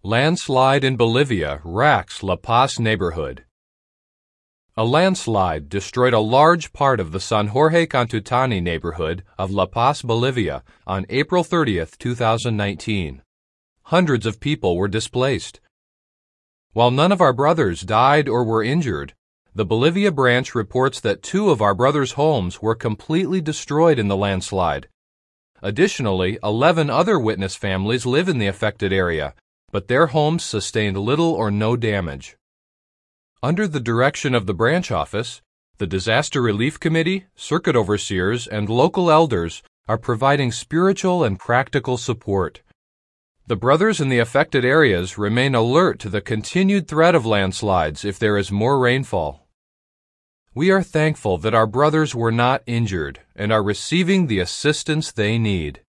Landslide in Bolivia racks La Paz neighborhood. A landslide destroyed a large part of the San Jorge Cantutani neighborhood of La Paz, Bolivia on April 30, 2019. Hundreds of people were displaced. While none of our brothers died or were injured, the Bolivia branch reports that 2 of our brothers' homes were completely destroyed in the landslide. Additionally, 11 other witness families live in the affected area, but their homes sustained little or no damage. Under the direction of the branch office, the Disaster Relief Committee, circuit overseers, and local elders are providing spiritual and practical support. The brothers in the affected areas remain alert to the continued threat of landslides if there is more rainfall. We are thankful that our brothers were not injured and are receiving the assistance they need.